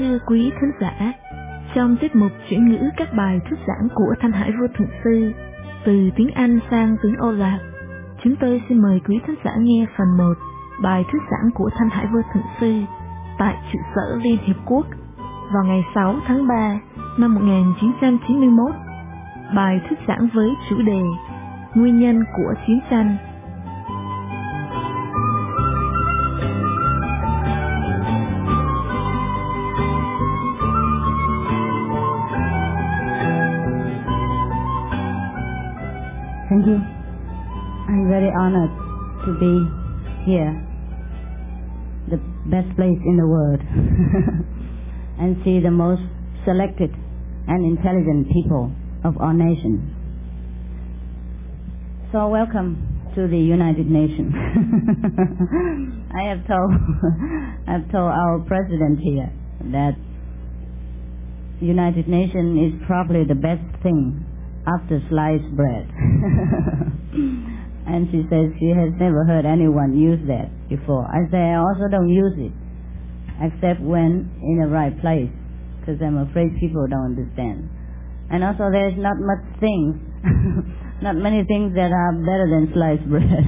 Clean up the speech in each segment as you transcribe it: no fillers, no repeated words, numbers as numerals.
trưa quý khán giả. Trong tiết mục chuyển ngữ các bài thuyết giảng của Thanh Hải Vô Thượng Sư từ tiếng Anh sang tiếng Âu Lạc, chúng tôi xin mời quý khán giả nghe phần 1 bài thuyết giảng của Thanh Hải Vô Thượng Sư tại trụ sở Liên Hiệp Quốc vào ngày 6 tháng 3 năm 1991. Bài thuyết giảng với chủ đề Nguyên nhân của chiến tranh. Thank you. I'm very honored to be here, the best place in the world, and see the most selected and intelligent people of our nation. So welcome to the United Nations. I've told our president here that United Nations is probably the best thing after sliced bread. And she says she has never heard anyone use that before. I say I also don't use it, except when in the right place, because I'm afraid people don't understand. And also there's not much things, not many things that are better than sliced bread.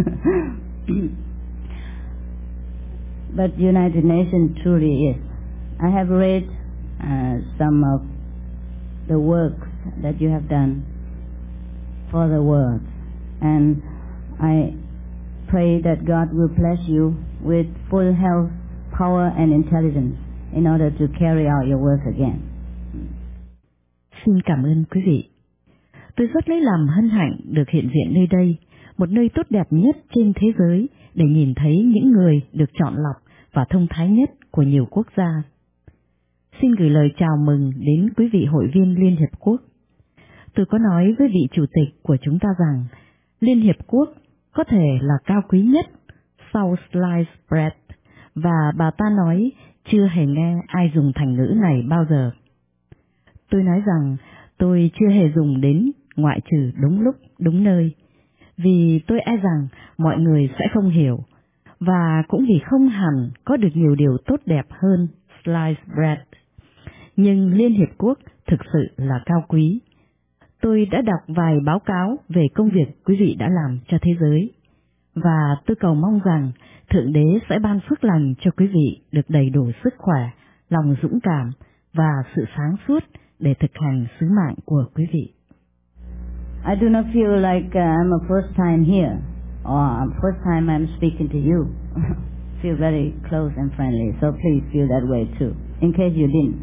But United Nations truly is. I have read some of the works that you have done for the world, and I pray that God will bless you with full health, power and intelligence in order to carry out your work again. Xin cảm ơn quý vị. Tôi rất lấy làm hân hạnh được hiện diện nơi đây, một nơi tốt đẹp nhất trên thế giới để nhìn thấy những người được chọn lọc và thông thái nhất của nhiều quốc gia. Xin gửi lời chào mừng đến quý vị hội viên Liên Hiệp Quốc. Tôi có nói với vị chủ tịch của chúng ta rằng Liên Hiệp Quốc có thể là cao quý nhất sau sliced bread, và bà ta nói chưa hề nghe ai dùng thành ngữ này bao giờ. Tôi nói rằng tôi chưa hề dùng đến ngoại trừ đúng lúc, đúng nơi, vì tôi e rằng mọi người sẽ không hiểu, và cũng vì không hẳn có được nhiều điều tốt đẹp hơn sliced bread. Nhưng Liên Hiệp Quốc thực sự là cao quý. Tôi đã đọc vài báo cáo về công việc quý vị đã làm cho thế giới, và tôi cầu mong rằng Thượng Đế sẽ ban phước lành cho quý vị được đầy đủ sức khỏe, lòng dũng cảm và sự sáng suốt để thực hành sứ mạng của quý vị. I do not feel like I'm a first time here, or first time I'm speaking to you. Feel very close and friendly, so please feel that way too, in case you didn't.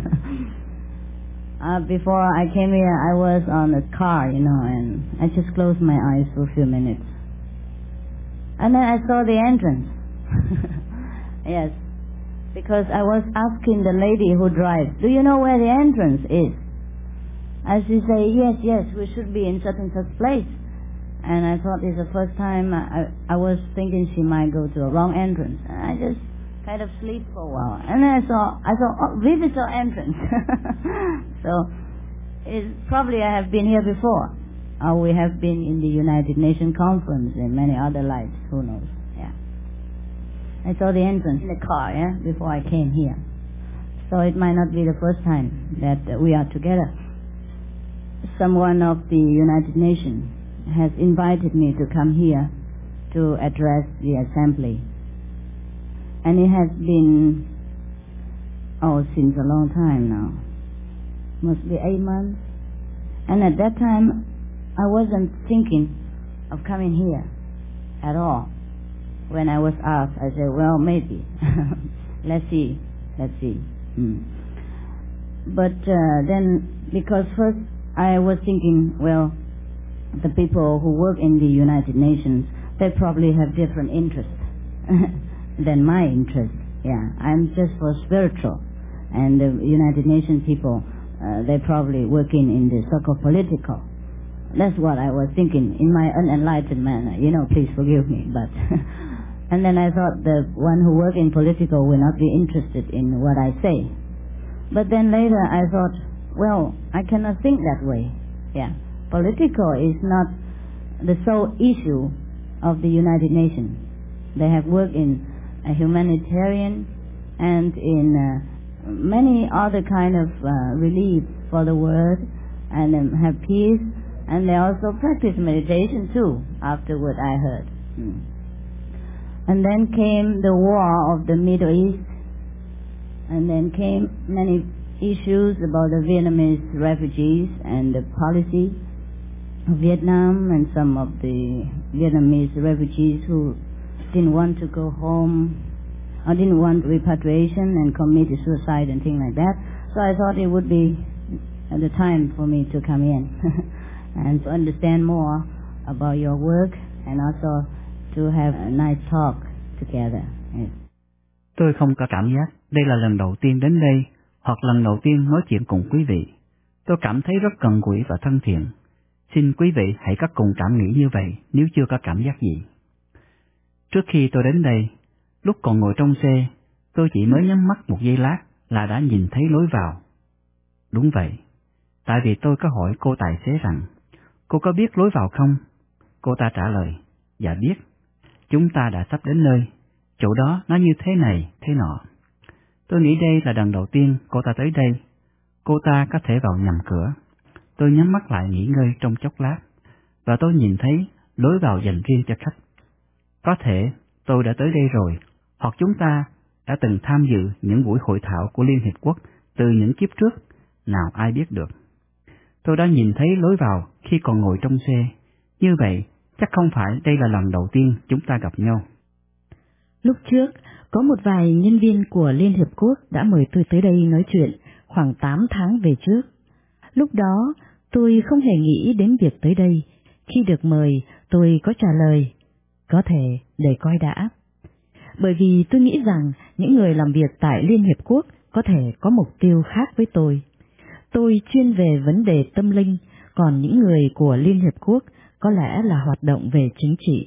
Before I came here, I was on a car, and I just closed my eyes for a few minutes. And then I saw the entrance. Yes, because I was asking the lady who drives, do you know where the entrance is? And she said, yes, we should be in such and such place. And I thought it's the first time I was thinking she might go to a wrong entrance. And I just kind of sleep for a while. And then I saw visitor entrance. So probably I have been here before. Or we have been in the United Nations conference and many other lives, who knows. Yeah. I saw the entrance in the car, before I came here. So it might not be the first time that we are together. Someone of the United Nations has invited me to come here to address the assembly. And it has been, since a long time now. Must be 8 months. And at that time, I wasn't thinking of coming here at all. When I was asked, I said, well, maybe. Let's see. But then, because first I was thinking, well, the people who work in the United Nations, they probably have different interests than my interest. Yeah, I'm just for spiritual. And the United Nations people, they're probably working in the so-called political. That's what I was thinking in my unenlightened manner. Please forgive me. But and then I thought the one who work in political will not be interested in what I say. But then later I thought, well, I cannot think that way. Yeah, political is not the sole issue of the United Nations. They have worked in a humanitarian and in many other kind of relief for the world and have peace, and they also practice meditation too, after what I heard. And then came the war of the Middle East, and then came many issues about the Vietnamese refugees and the policy of Vietnam, and some of the Vietnamese refugees who didn't want to go home or didn't want repatriation and committed suicide and things like that. So I thought it would be the time for me to come in and to understand more about your work, and also to have a nice talk together. Yes. Tôi không có cảm giác đây là lần đầu tiên đến đây hoặc lần đầu tiên nói chuyện cùng quý vị. Tôi cảm thấy rất gần gũi và thân thiện. Xin quý vị hãy có cùng cảm nghĩ như vậy nếu chưa có cảm giác gì. Trước khi tôi đến đây, lúc còn ngồi trong xe, tôi chỉ mới nhắm mắt một giây lát là đã nhìn thấy lối vào. Đúng vậy, tại vì tôi có hỏi cô tài xế rằng, cô có biết lối vào không? Cô ta trả lời, dạ biết. Chúng ta đã sắp đến nơi, chỗ đó nó như thế này, thế nọ. Tôi nghĩ đây là lần đầu tiên cô ta tới đây. Cô ta có thể vào nhầm cửa. Tôi nhắm mắt lại nghỉ ngơi trong chốc lát, và tôi nhìn thấy lối vào dành riêng cho khách. Có thể tôi đã tới đây rồi, hoặc chúng ta đã từng tham dự những buổi hội thảo của Liên Hiệp Quốc từ những kiếp trước, nào ai biết được. Tôi đã nhìn thấy lối vào khi còn ngồi trong xe, như vậy chắc không phải đây là lần đầu tiên chúng ta gặp nhau. Lúc trước, có một vài nhân viên của Liên Hiệp Quốc đã mời tôi tới đây nói chuyện khoảng 8 tháng về trước. Lúc đó, tôi không hề nghĩ đến việc tới đây. Khi được mời, tôi có trả lời, có thể để coi đã. Bởi vì tôi nghĩ rằng những người làm việc tại Liên Hiệp Quốc có thể có mục tiêu khác với tôi. Tôi chuyên về vấn đề tâm linh, còn những người của Liên Hiệp Quốc có lẽ là hoạt động về chính trị.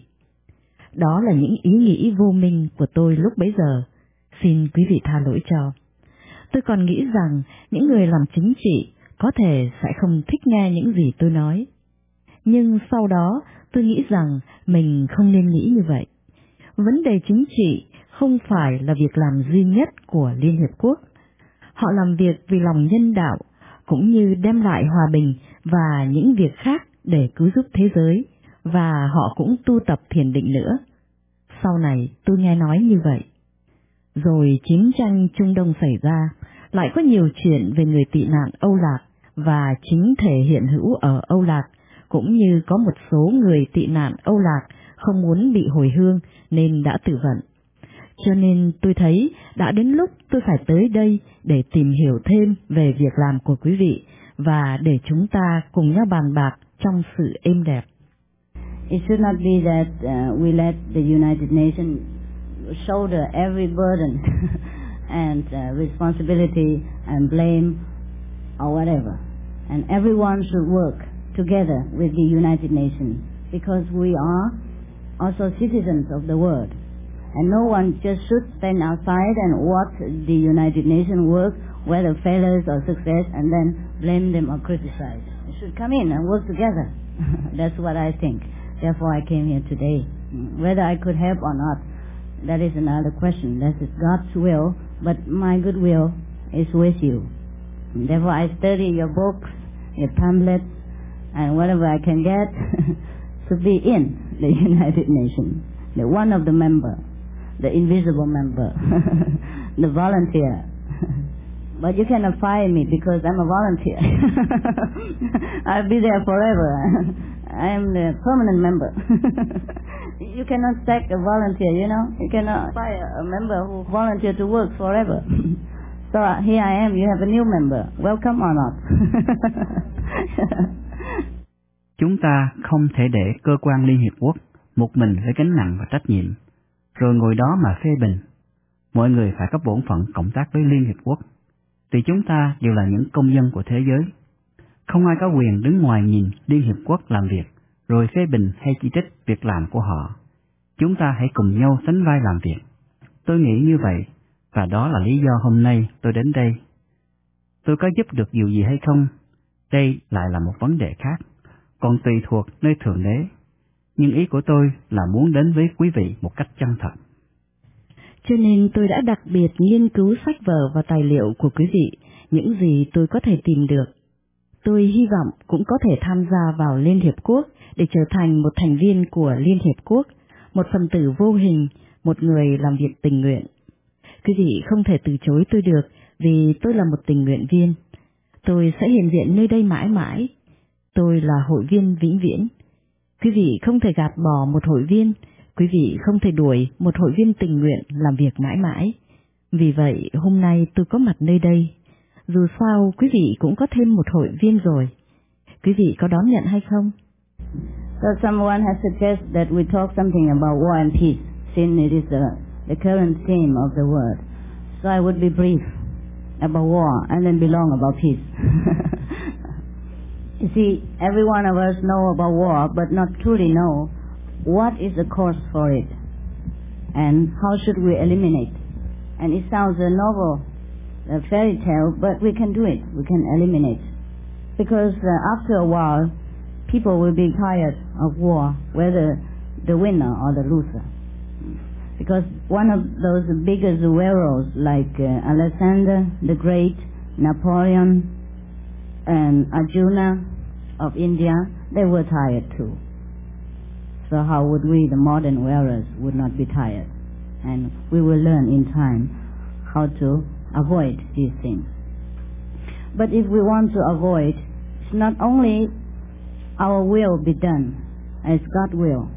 Đó là những ý nghĩ vô minh của tôi lúc bấy giờ, xin quý vị tha lỗi cho. Tôi còn nghĩ rằng những người làm chính trị có thể sẽ không thích nghe những gì tôi nói. Nhưng sau đó tôi nghĩ rằng mình không nên nghĩ như vậy. Vấn đề chính trị không phải là việc làm duy nhất của Liên Hiệp Quốc. Họ làm việc vì lòng nhân đạo, cũng như đem lại hòa bình và những việc khác để cứu giúp thế giới, và họ cũng tu tập thiền định nữa. Sau này tôi nghe nói như vậy. Rồi chiến tranh Trung Đông xảy ra, lại có nhiều chuyện về người tị nạn Âu Lạc, và chính thể hiện hữu ở Âu Lạc, cũng như có một số người tị nạn Âu Lạc không muốn bị hồi hương nên đã tự vận. Cho nên tôi thấy đã đến lúc tôi phải tới đây để tìm hiểu thêm về việc làm của quý vị, và để chúng ta cùng nhau bàn bạc trong sự êm đẹp. It should not be that we let the United Nations shoulder every burden and responsibility and blame or whatever. And everyone should work together with the United Nations, because we are also citizens of the world. And no one just should stand outside and watch the United Nations work, whether failures or success, and then blame them or criticize. We should come in and work together. That's what I think. Therefore I came here today. Whether I could help or not, that is another question. That is God's will, but my goodwill is with you. Therefore I study your books, your pamphlets, and whatever I can get to be in the United Nations. The one of the member, the invisible member, the volunteer. But you cannot fire me because I'm a volunteer. I'll be there forever. I am the permanent member. You cannot sack a volunteer, you know. You cannot fire a member who volunteered to work forever. So here I am, you have a new member. Welcome or not? Chúng ta không thể để cơ quan Liên Hiệp Quốc một mình với gánh nặng và trách nhiệm, rồi ngồi đó mà phê bình. Mọi người phải có bổn phận cộng tác với Liên Hiệp Quốc, vì chúng ta đều là những công dân của thế giới. Không ai có quyền đứng ngoài nhìn Liên Hiệp Quốc làm việc, rồi phê bình hay chỉ trích việc làm của họ. Chúng ta hãy cùng nhau sánh vai làm việc. Tôi nghĩ như vậy, và đó là lý do hôm nay tôi đến đây. Tôi có giúp được điều gì hay không? Đây lại là một vấn đề khác, còn tùy thuộc nơi Thượng Đế. Nhưng ý của tôi là muốn đến với quý vị một cách chân thật. Cho nên tôi đã đặc biệt nghiên cứu sách vở và tài liệu của quý vị, những gì tôi có thể tìm được. Tôi hy vọng cũng có thể tham gia vào Liên Hiệp Quốc để trở thành một thành viên của Liên Hiệp Quốc, một phần tử vô hình, một người làm việc tình nguyện. Quý vị không thể từ chối tôi được vì tôi là một tình nguyện viên. Tôi sẽ hiện diện nơi đây mãi mãi. Tôi là hội viên vĩnh viễn. Quý vị không thể gạt bỏ một hội viên, quý vị không thể đuổi một hội viên tình nguyện làm việc mãi mãi. Vì vậy, hôm nay tôi có mặt nơi đây. Dù sao, quý vị cũng có thêm một hội viên rồi. Quý vị có đón nhận hay không? So someone has suggested that we talk something about war and peace, since it is the current theme of the world. So I would be brief about war and then be long about peace. You see, every one of us know about war, but not truly know what is the cause for it and how should we eliminate. And it sounds a novel, a fairy tale, but we can do it. We can eliminate. Because after a while, people will be tired of war, whether the winner or the loser. Because one of those bigger Zueros like Alexander the Great, Napoleon, and Arjuna of India, they were tired too. So how would we, the modern wearers, would not be tired? And we will learn in time how to avoid these things. But if we want to avoid, it's not only our will be done as God will.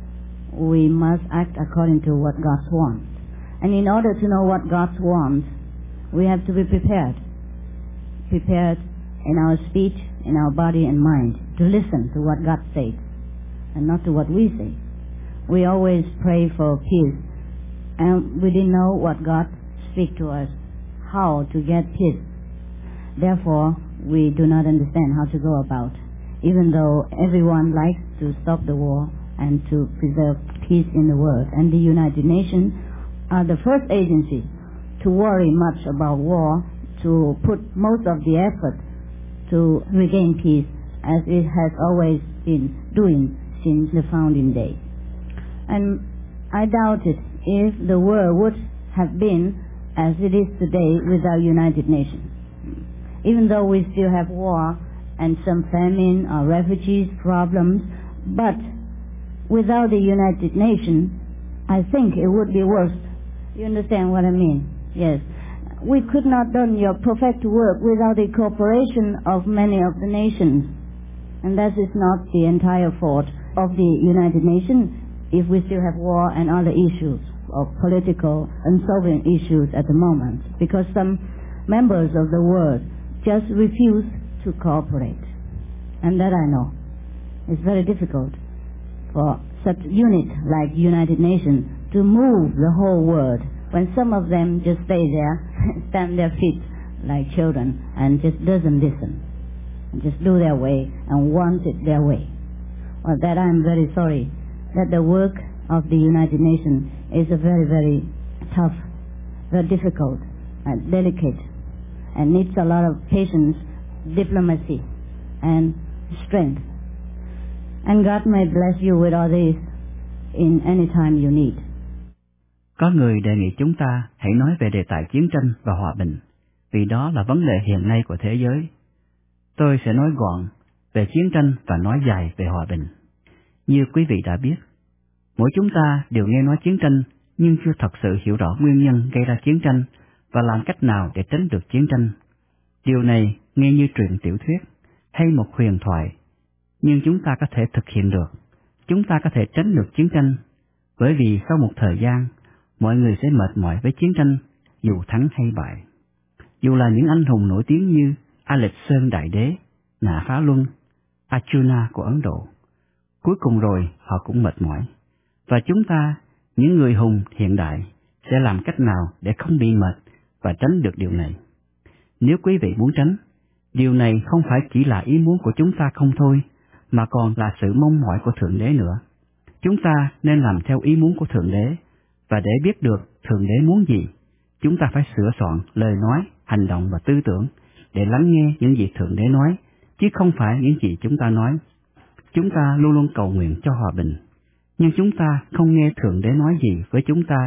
We must act according to what God wants. And in order to know what God wants, we have to be prepared. Prepared in our speech, in our body and mind, to listen to what God says, and not to what we say. We always pray for peace, and we didn't know what God speaks to us, how to get peace. Therefore, we do not understand how to go about, even though everyone likes to stop the war and to preserve peace in the world. And the United Nations are the first agency to worry much about war, to put most of the effort to regain peace, as it has always been doing since the founding day. And I doubt it if the world would have been as it is today without United Nations. Even though we still have war and some famine or refugees problems, but without the United Nations, I think it would be worse. You understand what I mean? Yes. We could not done your perfect work without the cooperation of many of the nations. And that is not the entire fault of the United Nations if we still have war and other issues of political and sovereign issues at the moment, because some members of the world just refuse to cooperate. And that I know. It's very difficult for such unit like United Nations to move the whole world when some of them just stay there, stand their feet like children and just doesn't listen, and just do their way and want it their way. Well, that I'm very sorry that the work of the United Nations is a very, very tough, very difficult and delicate, and needs a lot of patience, diplomacy, and strength. And God may bless you with all this in any time you need. Có người đề nghị chúng ta hãy nói về đề tài chiến tranh và hòa bình, vì đó là vấn đề hiện nay của thế giới. Tôi sẽ nói gọn về chiến tranh và nói dài về hòa bình. Như quý vị đã biết, mỗi chúng ta đều nghe nói chiến tranh nhưng chưa thật sự hiểu rõ nguyên nhân gây ra chiến tranh và làm cách nào để tránh được chiến tranh. Điều này nghe như truyện tiểu thuyết hay một huyền thoại, nhưng chúng ta có thể thực hiện được. Chúng ta có thể tránh được chiến tranh, bởi vì sau một thời gian, mọi người sẽ mệt mỏi với chiến tranh, dù thắng hay bại. Dù là những anh hùng nổi tiếng như Alexander Đại Đế, Nạ Phá Luân, Arjuna của Ấn Độ, cuối cùng rồi họ cũng mệt mỏi. Và chúng ta, những người hùng hiện đại, sẽ làm cách nào để không bị mệt và tránh được điều này. Nếu quý vị muốn tránh, điều này không phải chỉ là ý muốn của chúng ta không thôi, mà còn là sự mong mỏi của Thượng Đế nữa. Chúng ta nên làm theo ý muốn của Thượng Đế, và để biết được Thượng Đế muốn gì, chúng ta phải sửa soạn lời nói, hành động và tư tưởng để lắng nghe những gì Thượng Đế nói, chứ không phải những gì chúng ta nói. Chúng ta luôn luôn cầu nguyện cho hòa bình, nhưng chúng ta không nghe Thượng Đế nói gì với chúng ta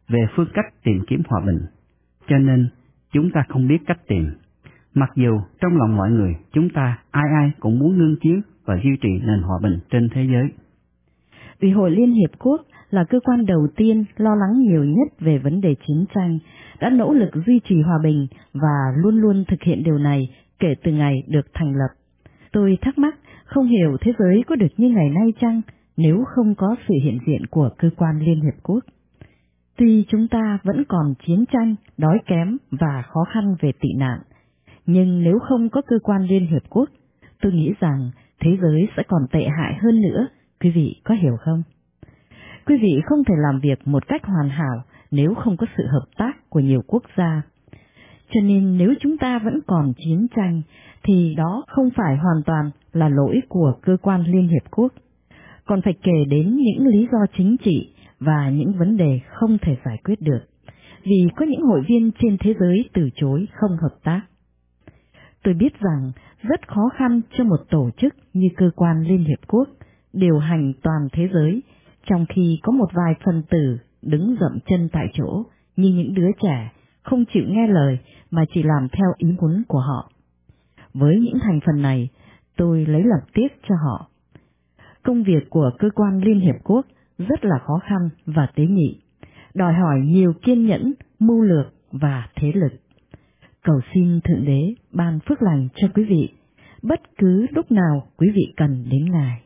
về phương cách tìm kiếm hòa bình, cho nên chúng ta không biết cách tìm. Mặc dù trong lòng mọi người chúng ta ai ai cũng muốn ngưng chiến và duy trì nền hòa bình trên thế giới. Ủy hội Liên Hiệp Quốc là cơ quan đầu tiên lo lắng nhiều nhất về vấn đề chiến tranh, đã nỗ lực duy trì hòa bình và luôn luôn thực hiện điều này kể từ ngày được thành lập. Tôi thắc mắc, không hiểu thế giới có được như ngày nay chăng nếu không có sự hiện diện của cơ quan Liên Hiệp Quốc. Tuy chúng ta vẫn còn chiến tranh, đói kém và khó khăn về tị nạn, nhưng nếu không có cơ quan Liên Hiệp Quốc, tôi nghĩ rằng thế giới sẽ còn tệ hại hơn nữa, quý vị có hiểu không? Quý vị không thể làm việc một cách hoàn hảo nếu không có sự hợp tác của nhiều quốc gia. Cho nên nếu chúng ta vẫn còn chiến tranh, thì đó không phải hoàn toàn là lỗi của cơ quan Liên Hiệp Quốc, còn phải kể đến những lý do chính trị và những vấn đề không thể giải quyết được, vì có những hội viên trên thế giới từ chối không hợp tác. Tôi biết rằng rất khó khăn cho một tổ chức như cơ quan Liên Hiệp Quốc điều hành toàn thế giới, trong khi có một vài phần tử đứng dậm chân tại chỗ như những đứa trẻ, không chịu nghe lời mà chỉ làm theo ý muốn của họ. Với những thành phần này, tôi lấy làm tiếc cho họ. Công việc của cơ quan Liên Hiệp Quốc rất là khó khăn và tế nhị, đòi hỏi nhiều kiên nhẫn, mưu lược và thế lực. Cầu xin Thượng Đế ban phước lành cho quý vị, bất cứ lúc nào quý vị cần đến Ngài.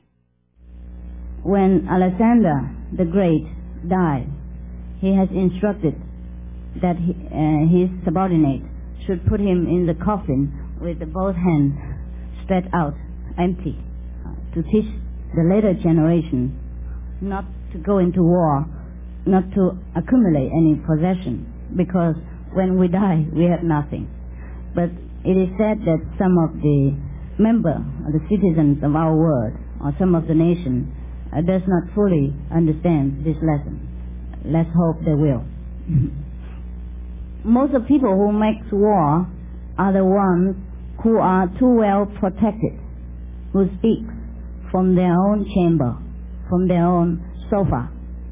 When Alexander the Great died, he has instructed that his subordinate should put him in the coffin with both hands spread out, empty, to teach the later generation not to go into war, not to accumulate any possession, because when we die, we have nothing. But it is said that some of the members, the citizens of our world, or some of the nation, does not fully understand this lesson. Let's hope they will. Most of people who make war are the ones who are too well protected, who speak from their own chamber, from their own sofa,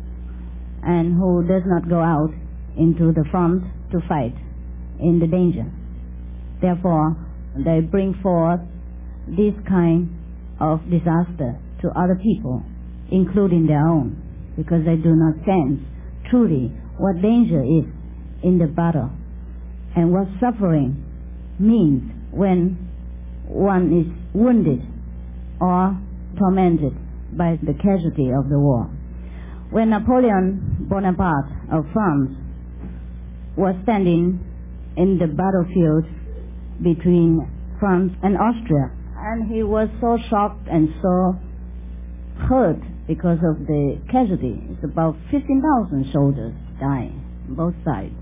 and who does not go out into the front to fight in the danger. Therefore, they bring forth this kind of disaster to other people, including their own, because they do not sense truly what danger is in the battle and what suffering means when one is wounded or tormented by the casualty of the war. When Napoleon Bonaparte of France was standing in the battlefield between France and Austria, and he was so shocked and so hurt because of the casualty. It's about 15,000 soldiers dying on both sides.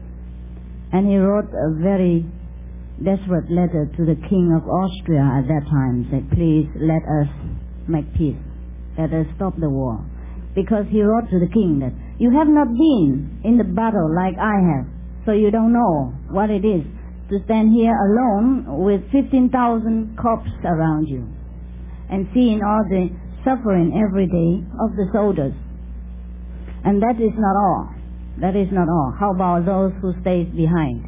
And he wrote a very desperate letter to the King of Austria at that time, said, please let us make peace, let us stop the war. Because he wrote to the king that, you have not been in the battle like I have, so you don't know what it is to stand here alone with 15,000 corpses around you and seeing all the suffering every day of the soldiers. And that is not all. That is not all. How about those who stays behind?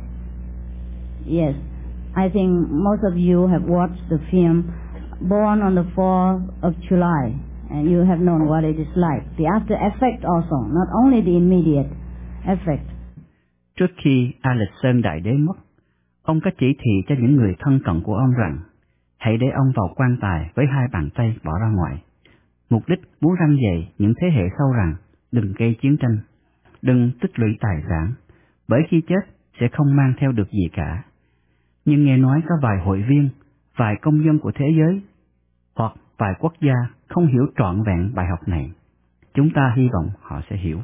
Yes, I think most of you have watched the film Born on the 4th of July, and you have known what it is like. The after effect also, not only the immediate effect. Trước khi Alexander Đại Đế mất, ông có chỉ thị cho những người thân cận của ông rằng, hãy để ông vào quan tài với hai bàn tay bỏ ra ngoài. Mục đích muốn răn dạy những thế hệ sau rằng, đừng gây chiến tranh, đừng tích lũy tài sản, bởi khi chết sẽ không mang theo được gì cả. Nhưng nghe nói có vài hội viên, vài công dân của thế giới, hoặc vài quốc gia không hiểu trọn vẹn bài học này. Chúng ta hy vọng họ sẽ hiểu.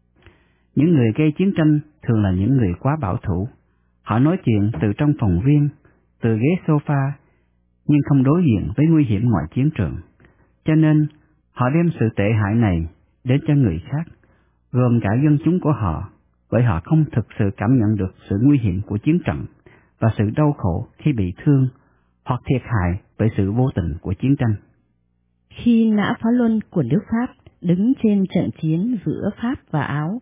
Những người gây chiến tranh thường là những người quá bảo thủ. Họ nói chuyện từ trong phòng riêng, từ ghế sofa, nhưng không đối diện với nguy hiểm ngoài chiến trường. Cho nên, họ đem sự tệ hại này đến cho người khác, gồm cả dân chúng của họ, bởi họ không thực sự cảm nhận được sự nguy hiểm của chiến trận và sự đau khổ khi bị thương hoặc thiệt hại bởi sự vô tình của chiến tranh. Khi Nã Phá Luân của nước Pháp đứng trên trận chiến giữa Pháp và Áo,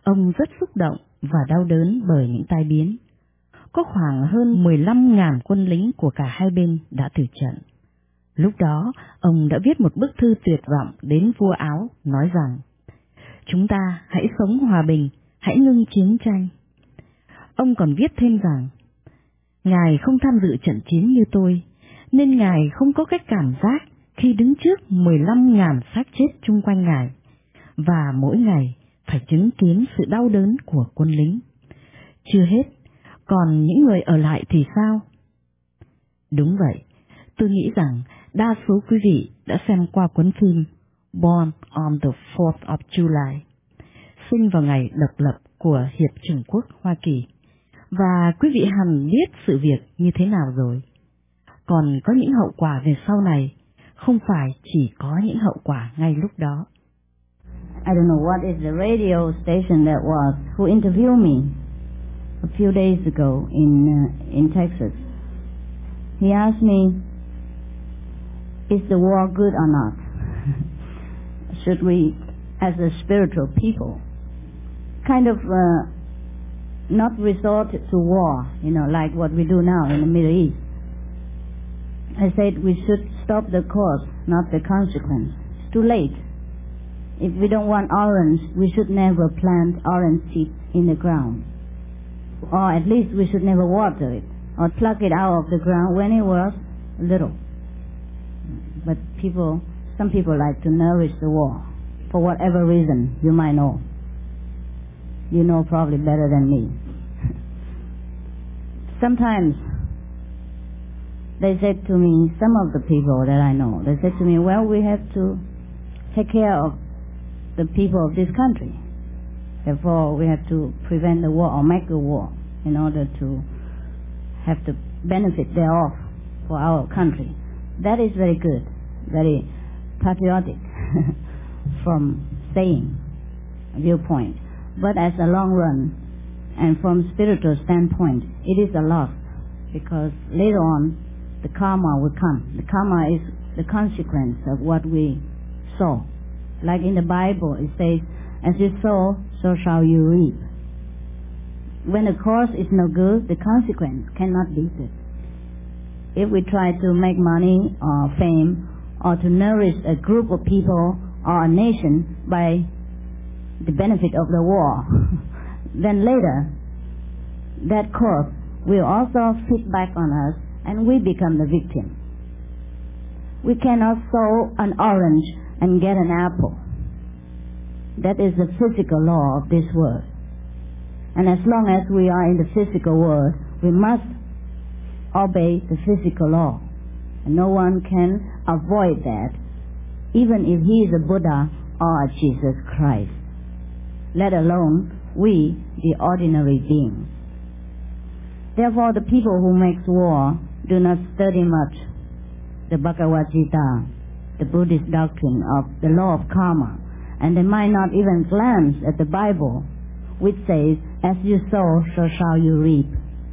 Ông rất xúc động và đau đớn bởi những tai biến. Có khoảng hơn 15.000 quân lính của cả hai bên đã tử trận. Lúc đó, ông đã viết một bức thư tuyệt vọng đến vua Áo, nói rằng: "Chúng ta hãy sống hòa bình, hãy ngưng chiến tranh." Ông còn viết thêm rằng: "Ngài không tham dự trận chiến như tôi, nên Ngài không có cách cảm giác khi đứng trước 15.000 xác chết chung quanh Ngài, và mỗi ngày phải chứng kiến sự đau đớn của quân lính. Chưa hết, còn những người ở lại thì sao?" Đúng vậy, tôi nghĩ rằng đa số quý vị đã xem qua cuốn phim Born on the 4th of July, sinh vào ngày độc lập của Hiệp chủng quốc Hoa Kỳ, và quý vị hẳn biết sự việc như thế nào rồi. Còn có những hậu quả về sau này, không phải chỉ có những hậu quả ngay lúc đó. I don't know what is the radio station that was who interviewed me a few days ago in Texas. He asked me, "Is the war good or not? Should we, as a spiritual people, kind of not resort to war, like what we do now in the Middle East?" I said we should stop the cause, not the consequence. It's too late. If we don't want orange, we should never plant orange seeds in the ground. Or at least we should never water it or pluck it out of the ground when it was little. But some people like to nourish the war for whatever reason you might know. You know probably better than me. Sometimes they said to me, some of the people that I know, they said to me, "Well, we have to take care of the people of this country. Therefore, we have to prevent the war or make a war in order to have the benefit thereof for our country." That is very good, very patriotic from saying viewpoint. But as a long run and from spiritual standpoint, it is a loss, because later on the karma will come. The karma is the consequence of what we sow. Like in the Bible, it says, "As you sow, so shall you reap." When the cause is no good, the consequence cannot be good. If we try to make money or fame or to nourish a group of people or a nation by the benefit of the war, then later that cause will also fit back on us and we become the victim. We cannot sow an orange and get an apple. That is the physical law of this world. And as long as we are in the physical world, we must obey the physical law. And no one can avoid that, even if he is a Buddha or a Jesus Christ, let alone we, the ordinary beings. Therefore, the people who make war do not study much the Bhagavad Gita, the Buddhist doctrine of the law of karma, and they might not even glance at the Bible, which says, "As you sow, so shall you reap."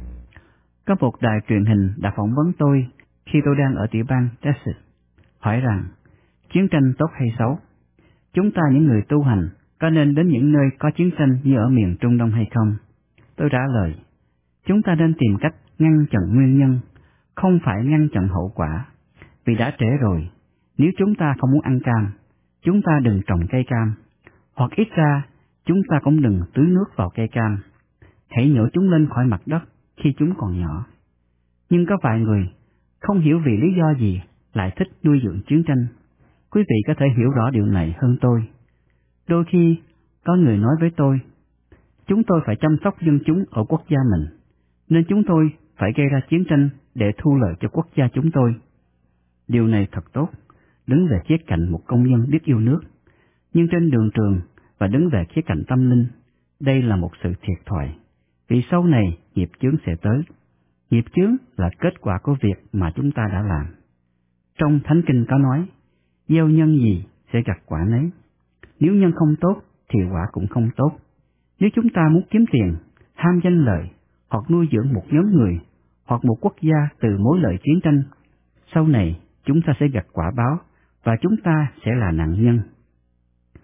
Có một đài truyền hình đã phỏng vấn tôi khi tôi đang ở tiểu bang Texas, hỏi rằng chiến tranh tốt hay xấu? Chúng ta những người tu hành có nên đến những nơi có chiến tranh như ở miền Trung Đông hay không? Tôi trả lời, chúng ta nên tìm cách ngăn chặn nguyên nhân, không phải ngăn chặn hậu quả. Vì đã trễ rồi, nếu chúng ta không muốn ăn cam, chúng ta đừng trồng cây cam, hoặc ít ra chúng ta cũng đừng tưới nước vào cây cam. Hãy nhổ chúng lên khỏi mặt đất khi chúng còn nhỏ. Nhưng có vài người không hiểu vì lý do gì lại thích nuôi dưỡng chiến tranh. Quý vị có thể hiểu rõ điều này hơn tôi. Đôi khi có người nói với tôi, chúng tôi phải chăm sóc dân chúng ở quốc gia mình, nên chúng tôi phải gây ra chiến tranh để thu lợi cho quốc gia chúng tôi. Điều này thật tốt, đứng về khía cạnh một công dân biết yêu nước. Nhưng trên đường trường và đứng về khía cạnh tâm linh, đây là một sự thiệt thòi. Vì sau này nghiệp chướng sẽ tới. Nghiệp chướng là kết quả của việc mà chúng ta đã làm. Trong Thánh Kinh có nói, gieo nhân gì sẽ gặt quả nấy. Nếu nhân không tốt thì quả cũng không tốt. Nếu chúng ta muốn kiếm tiền, ham danh lợi, hoặc nuôi dưỡng một nhóm người, hoặc một quốc gia từ mối lợi chiến tranh, sau này chúng ta sẽ gặt quả báo và chúng ta sẽ là nạn nhân.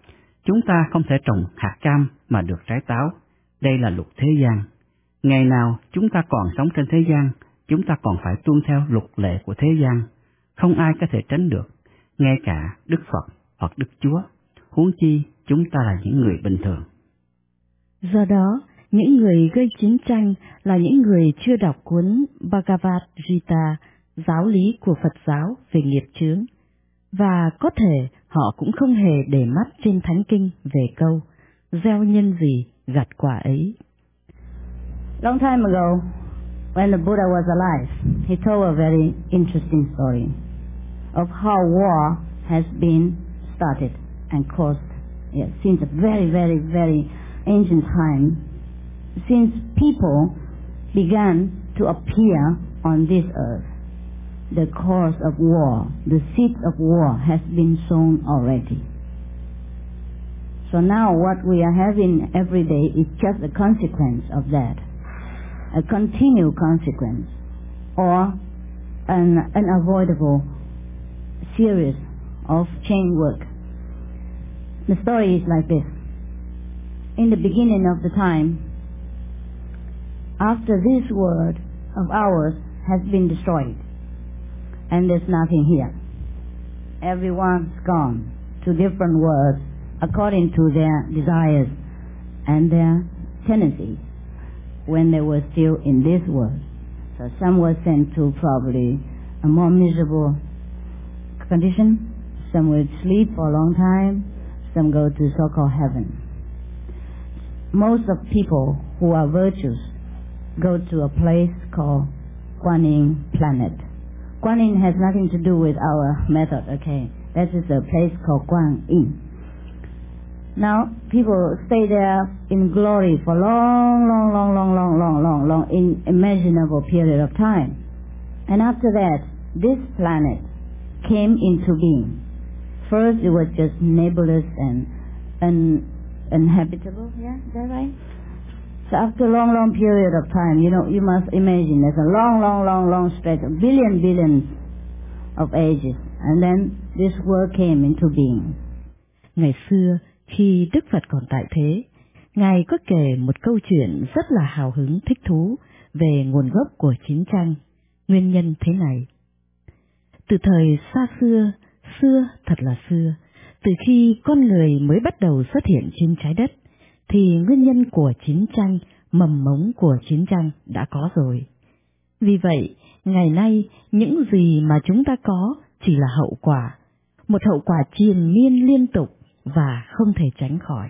Chúng ta không thể trồng hạt cam mà được trái táo. Đây là luật thế gian. Ngày nào chúng ta còn sống trên thế gian, chúng ta còn phải tuân theo luật lệ của thế gian. Không ai có thể tránh được, ngay cả Đức Phật hoặc Đức Chúa. Huống chi chúng ta là những người bình thường. Do đó, những người gây chiến tranh là những người chưa đọc cuốn Bhagavad Gita, giáo lý của Phật giáo về nghiệp chướng, và có thể họ cũng không hề để mắt trên Thánh Kinh về câu gieo nhân gì gặt quả ấy. Long time ago, when the Buddha was alive, he told a very interesting story of how war has been started and caused since a very, very, very ancient time, since people began to appear on this earth. The cause of war, the seed of war has been sown already. So now what we are having every day is just a consequence of that, a continued consequence, or an unavoidable series of chain work. The story is like this. In the beginning of the time, after this world of ours has been destroyed, and there's nothing here, everyone's gone to different worlds according to their desires and their tendencies when they were still in this world. So some were sent to probably a more miserable condition, some would sleep for a long time, some go to so-called heaven. Most of people who are virtuous go to a place called Guan Yin planet. Guan Yin has nothing to do with our method, okay? That is a place called Guan Yin. Now, people stay there in glory for long, unimaginable period of time. And after that, this planet came into being. First, it was just nebulous and uninhabitable, yeah, is that right? So after a long period of time, you must imagine there's a long stretch of billions of ages, and then this world came into being. Ngày xưa, khi Đức Phật còn tại thế, Ngài có kể một câu chuyện rất là hào hứng thích thú về nguồn gốc của chiến tranh, nguyên nhân thế này. Từ thời xa xưa, xưa thật là xưa, từ khi con người mới bắt đầu xuất hiện trên trái đất, thì nguyên nhân của chiến tranh, mầm mống của chiến tranh đã có rồi. Vì vậy, ngày nay, những gì mà chúng ta có chỉ là hậu quả, một hậu quả triền miên liên tục và không thể tránh khỏi.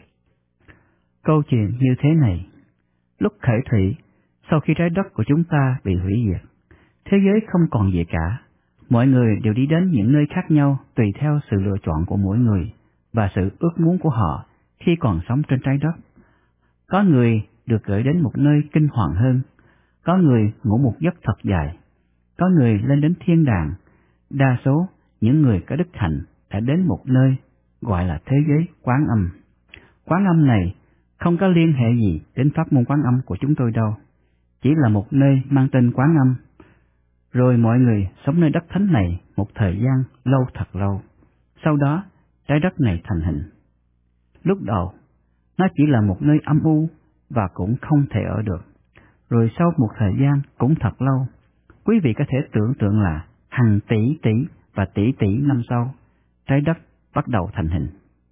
Câu chuyện như thế này, lúc khởi thủy, sau khi trái đất của chúng ta bị hủy diệt, thế giới không còn gì cả. Mọi người đều đi đến những nơi khác nhau tùy theo sự lựa chọn của mỗi người và sự ước muốn của họ khi còn sống trên trái đất. Có người được gửi đến một nơi kinh hoàng hơn, có người ngủ một giấc thật dài, có người lên đến thiên đàng. Đa số những người có đức hạnh đã đến một nơi gọi là thế giới Quán Âm. Quán Âm này không có liên hệ gì đến pháp môn Quán Âm của chúng tôi đâu, chỉ là một nơi mang tên Quán Âm. Rồi mọi người sống nơi đất thánh này một thời gian lâu thật lâu. Sau đó, trái đất này thành hình. Lúc đầu, nó chỉ là một nơi âm u và cũng không thể ở được. Rồi sau một thời gian cũng thật lâu, quý vị có thể tưởng tượng là hàng tỷ và tỷ năm sau, trái đất bắt đầu thành hình.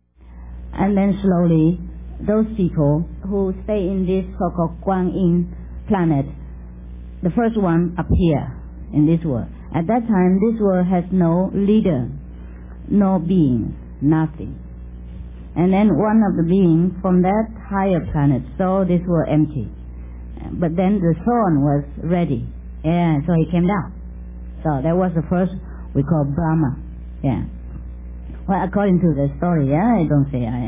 And then slowly, those people who stay in this so-called Guan Yin planet, the first one appear in this world. At that time, this world has no leader, no being, nothing. And then one of the beings from that higher planet saw this world empty. But then the sun was ready, so he came down. So that was the first we call Brahma. Well, according to the story, I don't say I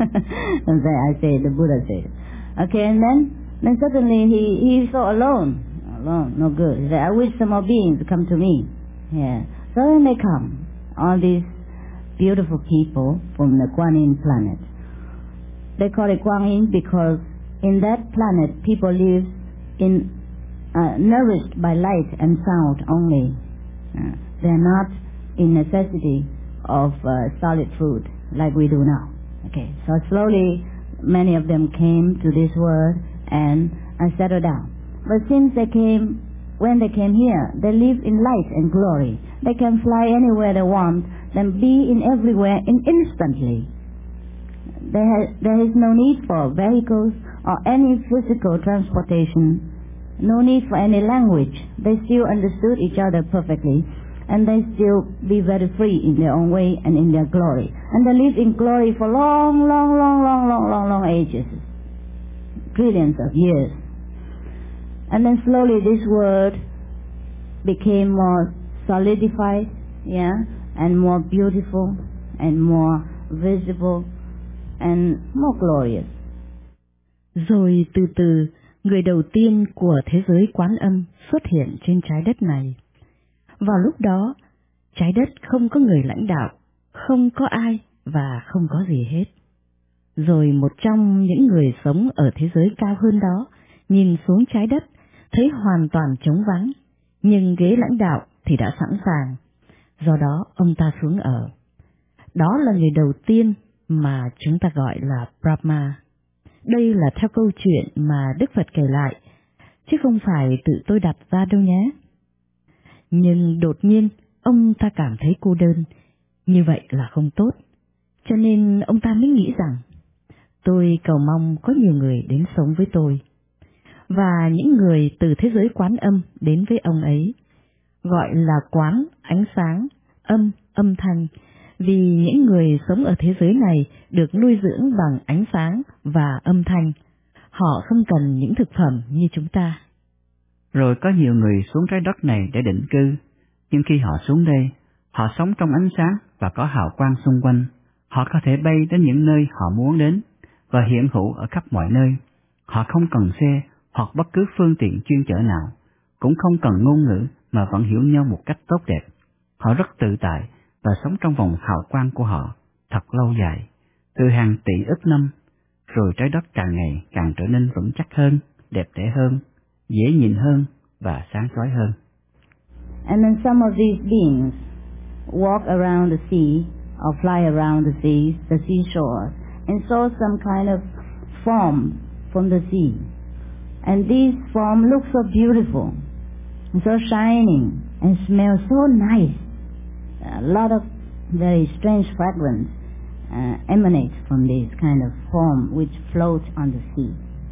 I say the Buddha said. Okay, and then suddenly he saw alone, no good. He said, I wish some more beings to come to me. So then they come, all these beautiful people from the Guan Yin planet. They call it Guan Yin because in that planet people live in nourished by light and sound only. They are not in necessity of solid food like we do now. Okay, so slowly many of them came to this world and settled down. But since when they came here, they live in light and glory. They can fly anywhere they want, then be in everywhere instantly. There is no need for vehicles or any physical transportation, no need for any language. They still understood each other perfectly, and they still be very free in their own way and in their glory. And they live in glory for long ages, trillions of years. And then slowly this world became more solidified, and more beautiful and more visible and more glorious. Rồi từ từ, người đầu tiên của thế giới Quán Âm xuất hiện trên trái đất này. Vào lúc đó, trái đất không có người lãnh đạo, không có ai và không có gì hết. Rồi một trong những người sống ở thế giới cao hơn đó, nhìn xuống trái đất, thấy hoàn toàn trống vắng, nhưng ghế lãnh đạo thì đã sẵn sàng. Do đó, ông ta xuống ở. Đó là người đầu tiên mà chúng ta gọi là Brahma. Đây là theo câu chuyện mà Đức Phật kể lại, chứ không phải tự tôi đặt ra đâu nhé. Nhưng đột nhiên, ông ta cảm thấy cô đơn, như vậy là không tốt. Cho nên ông ta mới nghĩ rằng, tôi cầu mong có nhiều người đến sống với tôi. Và những người từ thế giới Quán Âm đến với ông ấy, gọi là quán, ánh sáng, âm, âm thanh, vì những người sống ở thế giới này được nuôi dưỡng bằng ánh sáng và âm thanh. Họ không cần những thực phẩm như chúng ta. Rồi có nhiều người xuống trái đất này để định cư, nhưng khi họ xuống đây, họ sống trong ánh sáng và có hào quang xung quanh. Họ có thể bay đến những nơi họ muốn đến và hiện hữu ở khắp mọi nơi. Họ không cần xe hoặc bất cứ phương tiện chuyên chở nào, cũng không cần ngôn ngữ mà vẫn hiểu nhau một cách tốt đẹp. Họ rất tự tại và sống trong vòng hào quang của họ thật lâu dài, từ hàng tỷ ức năm, rồi trái đất càng ngày càng trở nên vững chắc hơn, đẹp đẽ hơn, dễ nhìn hơn và sáng chói hơn. And then some of these beings walk around the sea or fly around the seashore, and saw some kind of form from the sea. And these forms look so beautiful, so shining, and smell so nice. A lot of very strange fragrance emanates from this kind of form which floats on the sea.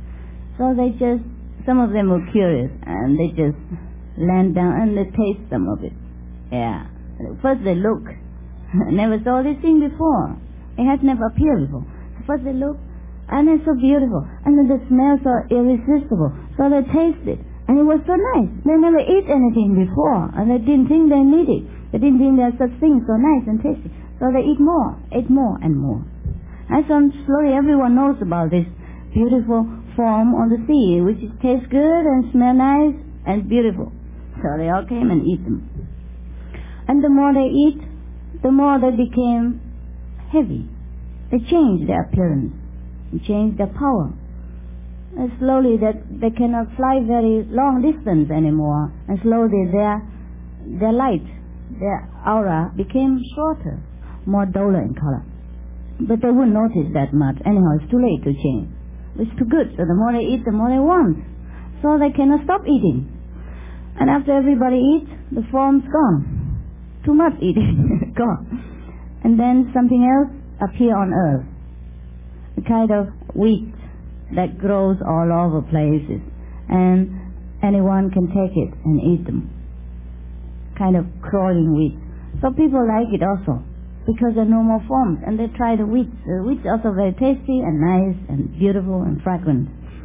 So some of them were curious, and they just land down and they taste some of it. Yeah. First they look, never saw this thing before. It has never appeared before. First they look, and it's so beautiful, and then the smell so irresistible. So they taste it, and it was so nice. They never eat anything before, and they didn't think they need it. They didn't think there's such things so nice and tasty. So they ate more and more. And so slowly everyone knows about this beautiful form on the sea, which tastes good and smell nice and beautiful. So they all came and eat them. And the more they eat, the more they became heavy. They changed their appearance, they changed their power. And slowly they cannot fly very long distance anymore. And slowly their light, their aura became shorter, more duller in color. But they wouldn't notice that much. Anyhow, it's too late to change. It's too good. So the more they eat, the more they want. So they cannot stop eating. And after everybody eats, the form's gone. Too much eating, gone. And then something else appear on earth. A kind of wheat that grows all over places. And anyone can take it and eat them. Kind of crawling wheat. So people like it also, because there are no more forms. And they try the wheat. The wheat's also very tasty and nice and beautiful and fragrant.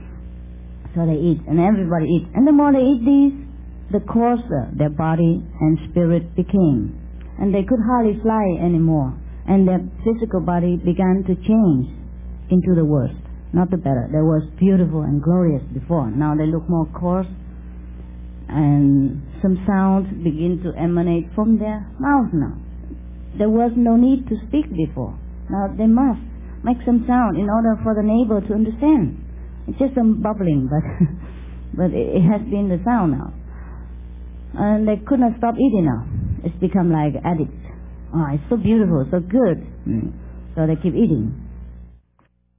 So they eat, and everybody eats. And the more they eat these, the coarser their body and spirit became. And they could hardly fly anymore. And their physical body began to change into the worst, not the better. They were beautiful and glorious before. Now they look more coarse, and some sounds begin to emanate from their mouth now. There was no need to speak before. Now they must make some sound in order for the neighbor to understand. It's just some bubbling, but it has been the sound now. And they could not stop eating now. It's become like addicts. Oh, it's so beautiful, so good. So they keep eating.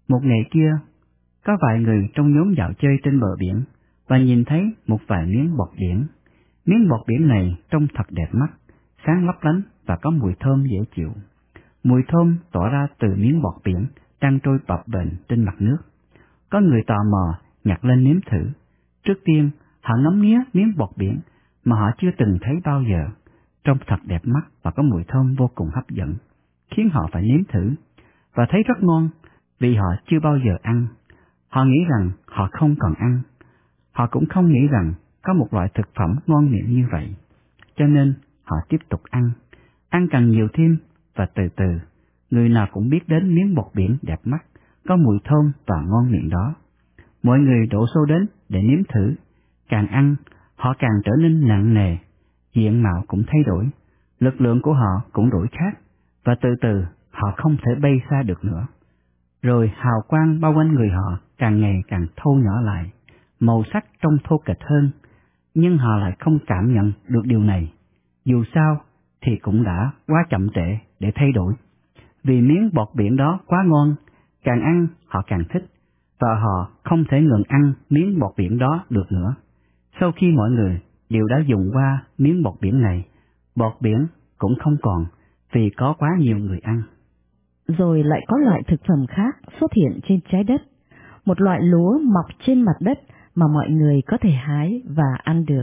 Một ngày kia, có vài người trong nhóm dạo chơi trên bờ biển và nhìn thấy một vài miếng bọt biển. Miếng bọt biển này trông thật đẹp mắt, sáng lấp lánh và có mùi thơm dễ chịu. Mùi thơm tỏa ra từ miếng bọt biển đang trôi bập bềnh trên mặt nước. Có người tò mò nhặt lên nếm thử. Trước tiên, họ ngắm nghía miếng bọt biển mà họ chưa từng thấy bao giờ. Trông thật đẹp mắt và có mùi thơm vô cùng hấp dẫn, khiến họ phải nếm thử, và thấy rất ngon vì họ chưa bao giờ ăn. Họ nghĩ rằng họ không còn ăn. Họ cũng không nghĩ rằng có một loại thực phẩm ngon miệng như vậy. Cho nên họ tiếp tục ăn càng nhiều thêm, và từ từ, người nào cũng biết đến miếng bọt biển đẹp mắt, có mùi thơm và ngon miệng đó. Mọi người đổ xô đến để nếm thử. Càng ăn, họ càng trở nên nặng nề, diện mạo cũng thay đổi, lực lượng của họ cũng đổi khác, và từ từ họ không thể bay xa được nữa. Rồi hào quang bao quanh người họ càng ngày càng thô nhỏ lại, màu sắc trông thô kệch hơn, nhưng họ lại không cảm nhận được điều này. Dù sao thì cũng đã quá chậm trễ để thay đổi, vì miếng bọt biển đó quá ngon, càng ăn họ càng thích, và họ không thể ngừng ăn miếng bọt biển đó được nữa. Sau khi mọi người đều đã dùng qua miếng bọt biển này, bọt biển cũng không còn vì có quá nhiều người ăn. Rồi lại có loại thực phẩm khác xuất hiện trên trái đất, một loại lúa mọc trên mặt đất mà mọi người có thể hái và ăn được.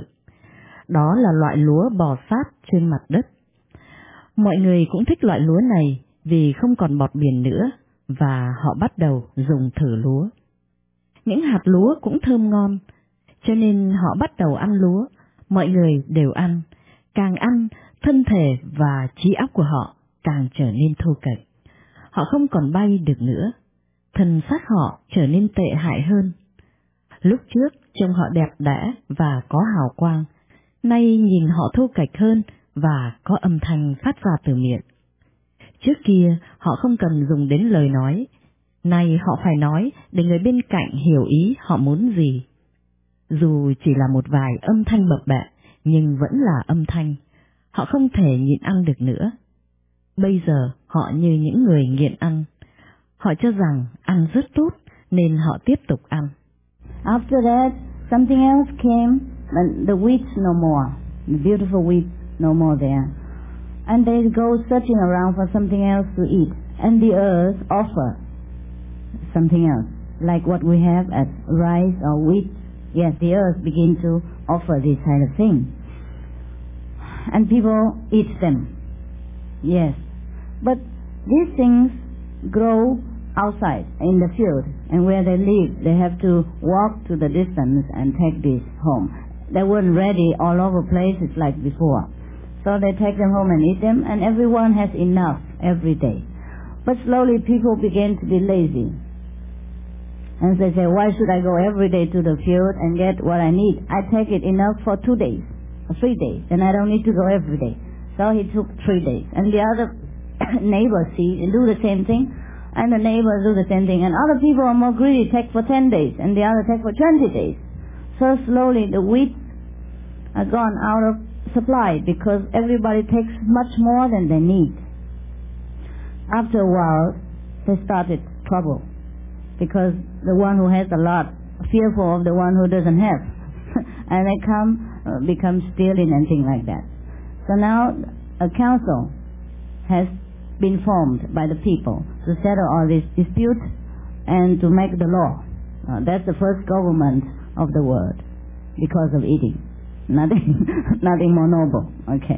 Đó là loại lúa bò sát trên mặt đất. Mọi người cũng thích loại lúa này vì không còn bọt biển nữa, và họ bắt đầu dùng thử lúa. Những hạt lúa cũng thơm ngon, cho nên họ bắt đầu ăn lúa. Mọi người đều ăn, càng ăn, thân thể và trí óc của họ càng trở nên thô kệch. Họ không còn bay được nữa, thân xác họ trở nên tệ hại hơn. Lúc trước trông họ đẹp đẽ và có hào quang, nay nhìn họ thô kệch hơn và có âm thanh phát ra từ miệng. Trước kia họ không cần dùng đến lời nói, nay họ phải nói để người bên cạnh hiểu ý họ muốn gì. Dù chỉ là một vài âm thanh bập bẹ, nhưng vẫn là âm thanh. Họ không thể nhịn ăn được nữa. Bây giờ họ như những người nghiện ăn. Họ cho rằng ăn rất tốt nên họ tiếp tục ăn. After that, something else came, and the wheat's no more. The beautiful wheat no more there. And they go searching around for something else to eat. And the earth offer something else, like what we have as rice or wheat. Yes, the earth begin to offer this kind of thing. And people eat them. Yes. But these things grow outside in the field, and where they live, they have to walk to the distance and take this home. They weren't ready all over places like before. So they take them home and eat them, and everyone has enough every day. But slowly people began to be lazy. And they say, why should I go every day to the field and get what I need? I take it enough for 2 days, or 3 days, and I don't need to go every day. So he took 3 days. And the other neighbors see and do the same thing, and the neighbors do the same thing. And other people are more greedy, take for 10 days, and the other take for 20 days. So slowly the wheat are gone out of supply because everybody takes much more than they need. After a while, they started trouble because the one who has a lot fearful of the one who doesn't have, and they become stealing and things like that. So now a council has been formed by the people to settle all these disputes and to make the law. That's the first government of the world because of eating. Nothing more noble. Okay.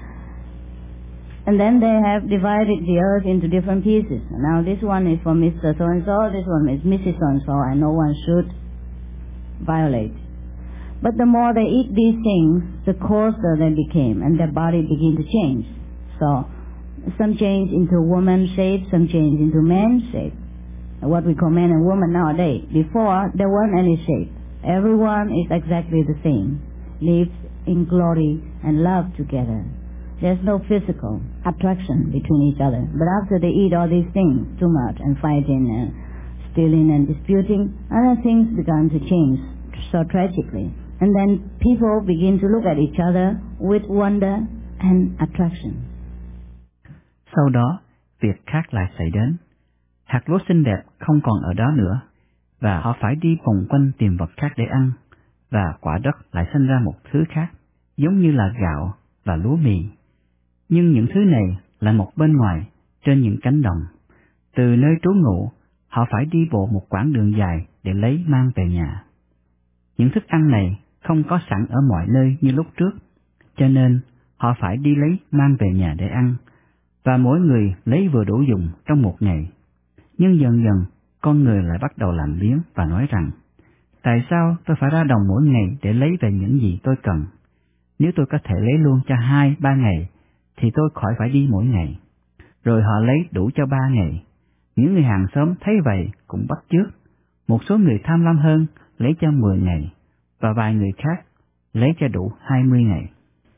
And then they have divided the earth into different pieces. Now this one is for Mr. So-and-so, this one is Mrs. So-and-so, and no one should violate. But the more they eat these things, the coarser they became, and their body began to change. So some change into woman shape, some change into man shape. What we call man and woman nowadays. Before, there weren't any shape. Everyone is exactly the same. Lives in glory and love together. There's no physical attraction between each other. But after they eat all these things too much and fighting and stealing and disputing, other things began to change so tragically. And then people begin to look at each other with wonder and attraction. Sau đó, việc khác lại xảy đến. Hạt lúa xinh đẹp không còn ở đó nữa, và họ phải đi vòng quanh tìm vật khác để ăn, và quả đất lại sinh ra một thứ khác, giống như là gạo và lúa mì. Nhưng những thứ này là một bên ngoài, trên những cánh đồng. Từ nơi trú ngụ, họ phải đi bộ một quãng đường dài để lấy mang về nhà. Những thức ăn này không có sẵn ở mọi nơi như lúc trước, cho nên họ phải đi lấy mang về nhà để ăn, và mỗi người lấy vừa đủ dùng trong một ngày. Nhưng dần dần, con người lại bắt đầu làm biếng và nói rằng, tại sao tôi phải ra đồng mỗi ngày để lấy về những gì tôi cần? Nếu tôi có thể lấy luôn cho 2-3 ngày, thì tôi khỏi phải đi mỗi ngày. Rồi họ lấy đủ cho 3 ngày. Những người hàng xóm thấy vậy cũng bắt chước. Một số người tham lam hơn lấy cho 10 ngày, và vài người khác lấy cho đủ 20 ngày.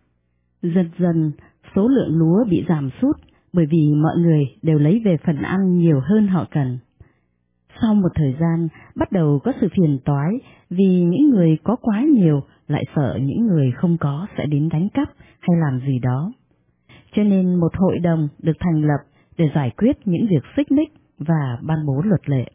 Dần dần, số lượng lúa bị giảm sút bởi vì mọi người đều lấy về phần ăn nhiều hơn họ cần. Sau một thời gian, bắt đầu có sự phiền toái vì những người có quá nhiều lại sợ những người không có sẽ đến đánh cắp hay làm gì đó. Cho nên một hội đồng được thành lập để giải quyết những việc xích mích và ban bố luật lệ.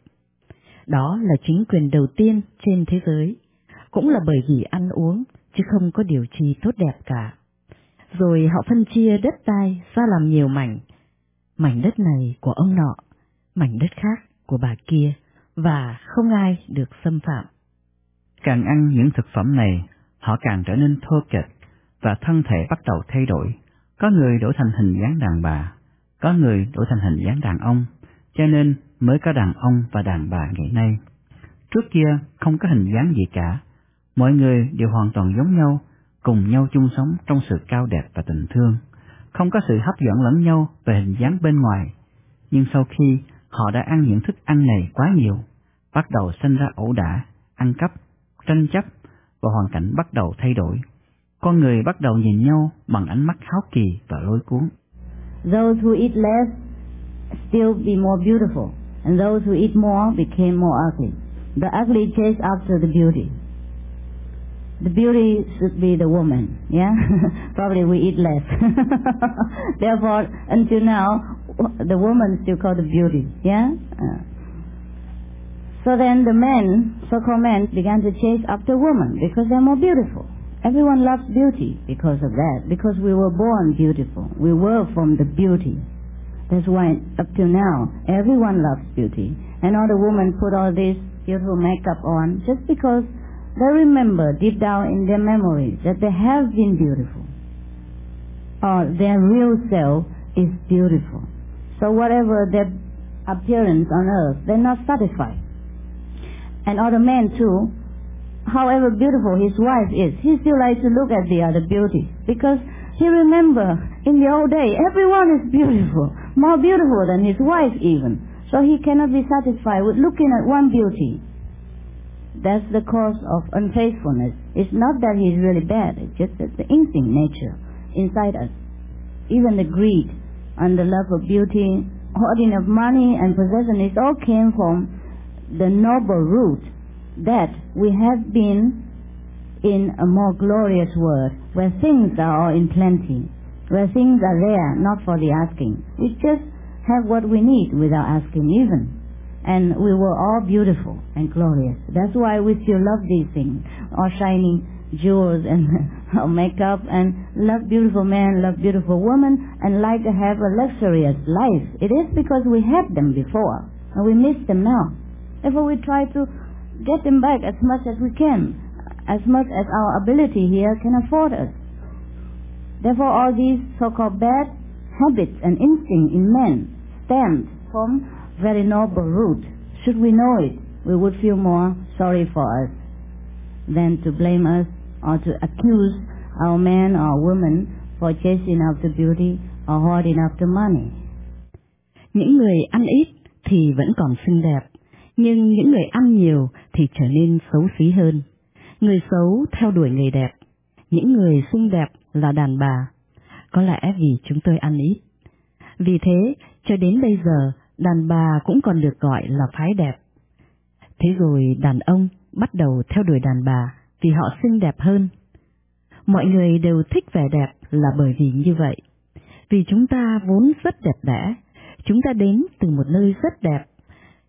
Đó là chính quyền đầu tiên trên thế giới, cũng là bởi vì ăn uống chứ không có điều chi tốt đẹp cả. Rồi họ phân chia đất đai ra làm nhiều mảnh. Mảnh đất này của ông nọ, mảnh đất khác của bà kia, và không ai được xâm phạm. Càng ăn những thực phẩm này, họ càng trở nên thô kệch, và thân thể bắt đầu thay đổi. Có người đổi thành hình dáng đàn bà, có người đổi thành hình dáng đàn ông, cho nên mới có đàn ông và đàn bà ngày nay. Trước kia không có hình dáng gì cả, mọi người đều hoàn toàn giống nhau, cùng nhau chung sống trong sự cao đẹp và tình thương, không có sự hấp dẫn lẫn nhau về hình dáng bên ngoài. Nhưng sau khi họ đã ăn những thức ăn này quá nhiều, bắt đầu sinh ra ẩu đả, ăn cắp, tranh chấp, và hoàn cảnh bắt đầu thay đổi. Con người bắt đầu nhìn nhau bằng ánh mắt háo kỳ và lôi cuốn. Those who eat less still be more beautiful, and those who eat more became more ugly. The ugly chased after the beauty. The beauty should be the woman, yeah? Probably we eat less. Therefore, until now, the woman is still called the beauty, yeah? So then the men, so-called men, began to chase after women because they're more beautiful. Everyone loves beauty because of that, because we were born beautiful. We were from the beauty. That's why up till now, everyone loves beauty. And all the women put all this beautiful makeup on just because they remember deep down in their memories that they have been beautiful, or their real self is beautiful. So whatever their appearance on earth, they're not satisfied. And other men too, however beautiful his wife is, he still likes to look at the other beauty, because he remember in the old day everyone is beautiful, more beautiful than his wife even. So he cannot be satisfied with looking at one beauty. That's the cause of unfaithfulness. It's not that he's really bad, it's just that the instinct nature inside us. Even the greed and the love of beauty, hoarding of money and possession, it all came from the noble root that we have been in a more glorious world where things are all in plenty, where things are there not for the asking. We just have what we need without asking even. And we were all beautiful and glorious. That's why we still love these things, all shining jewels and makeup, and love beautiful men, love beautiful women, and like to have a luxurious life. It is because we had them before, and we miss them now. Therefore we try to get them back as much as we can, as much as our ability here can afford us. Therefore all these so-called bad habits and instincts in men stem from very noble root. Should we know it, we would feel more sorry for us than to blame us or to accuse our man or woman for chasing after beauty or hoarding after money. Những người ăn ít thì vẫn còn xinh đẹp, nhưng những người ăn nhiều thì trở nên xấu xí hơn. Người xấu theo đuổi người đẹp, những người xinh đẹp là đàn bà. Có lẽ vì chúng tôi ăn ít. Vì thế, cho đến bây giờ, đàn bà cũng còn được gọi là phái đẹp. Thế rồi đàn ông bắt đầu theo đuổi đàn bà vì họ xinh đẹp hơn. Mọi người đều thích vẻ đẹp là bởi vì như vậy. Vì chúng ta vốn rất đẹp đẽ, chúng ta đến từ một nơi rất đẹp,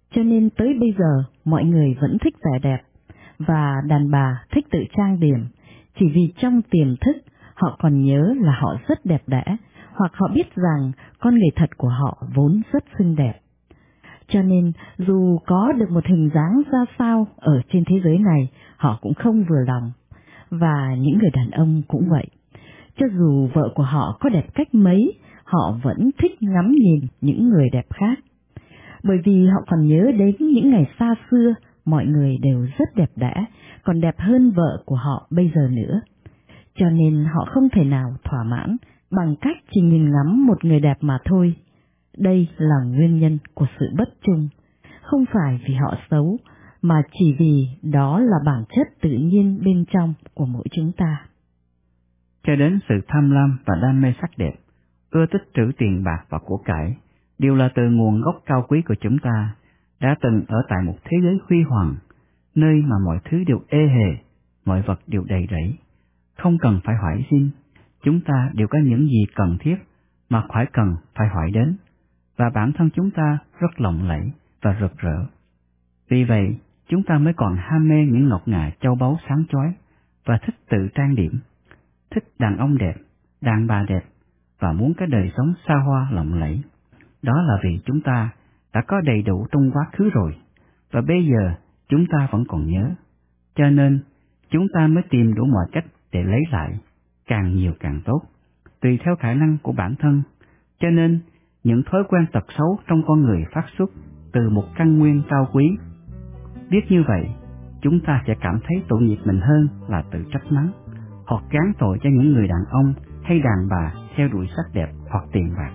Cho nên tới bây giờ mọi người vẫn thích vẻ đẹp, và đàn bà thích tự trang điểm, chỉ vì trong tiềm thức họ còn nhớ là họ rất đẹp đẽ, hoặc họ biết rằng con người thật của họ vốn rất xinh đẹp. Cho nên dù có được một hình dáng ra sao ở trên thế giới này, họ cũng không vừa lòng. Và những người đàn ông cũng vậy. Cho dù vợ của họ có đẹp cách mấy, họ vẫn thích ngắm nhìn những người đẹp khác. Bởi vì họ còn nhớ đến những ngày xa xưa, mọi người đều rất đẹp đẽ, còn đẹp hơn vợ của họ bây giờ nữa. Cho nên họ không thể nào thỏa mãn bằng cách chỉ nhìn ngắm một người đẹp mà thôi. Đây là nguyên nhân của sự bất trung, không phải vì họ xấu, mà chỉ vì đó là bản chất tự nhiên bên trong của mỗi chúng ta. Cho đến sự tham lam và đam mê sắc đẹp, ưa tích trữ tiền bạc và của cải, đều là từ nguồn gốc cao quý của chúng ta, đã từng ở tại một thế giới huy hoàng, nơi mà mọi thứ đều ê hề, mọi vật đều đầy rẫy. Không cần phải hỏi xin, chúng ta đều có những gì cần thiết mà khỏi cần phải hỏi đến, và bản thân chúng ta rất lộng lẫy và rực rỡ. Vì vậy, chúng ta mới còn ham mê những ngọc ngà châu báu sáng chói và thích tự trang điểm, thích đàn ông đẹp, đàn bà đẹp và muốn cái đời sống xa hoa lộng lẫy. Đó là vì chúng ta đã có đầy đủ trong quá khứ rồi, và bây giờ chúng ta vẫn còn nhớ. Cho nên, chúng ta mới tìm đủ mọi cách để lấy lại, càng nhiều càng tốt, tùy theo khả năng của bản thân. Cho nên, những thói quen tật xấu trong con người phát xuất từ một căn nguyên cao quý. Biết như vậy, chúng ta sẽ cảm thấy tội nghiệp mình hơn là tự trách mắng, hoặc gán tội cho những người đàn ông hay đàn bà theo đuổi sắc đẹp hoặc tiền bạc.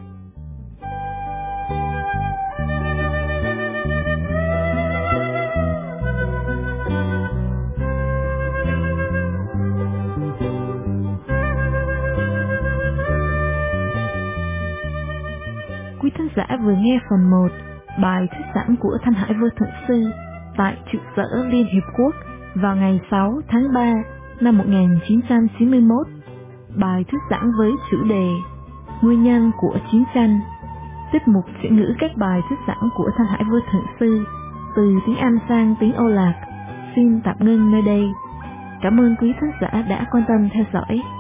Quý thính giả vừa nghe phần 1 bài thuyết giảng của Thanh Hải Vô Thượng Sư tại trụ sở Liên Hiệp Quốc vào ngày 6 tháng 3 năm 1991. Bài thuyết giảng với chủ đề Nguyên nhân của chiến tranh. Tiết mục chuyển ngữ các bài thuyết giảng của Thanh Hải Vô Thượng Sư từ tiếng Anh sang tiếng Âu Lạc xin tạm ngưng nơi đây. Cảm ơn quý khán giả đã quan tâm theo dõi.